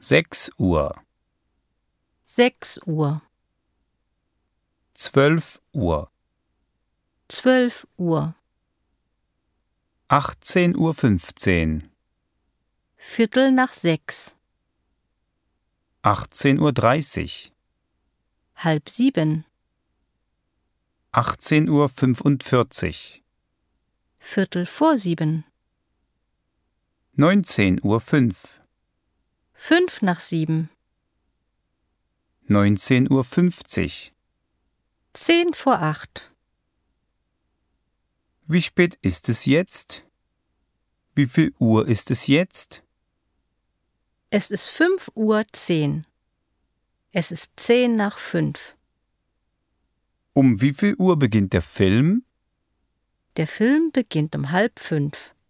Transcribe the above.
6 Uhr, 6 Uhr, 12 Uhr, 12 Uhr, 18:15 Uhr, Viertel nach 6, 18:30 Uhr, halb 7, 18:45 Uhr, Viertel vor 7, 19:05 Uhr, 5 nach 7, 19:50 Uhr. 10 vor 8, Wie spät ist es jetzt? Wie viel Uhr ist es jetzt? es ist 5:10 Uhr, es ist 10 nach 5. Um wie viel Uhr beginnt der Film? Der Film beginnt um halb 5.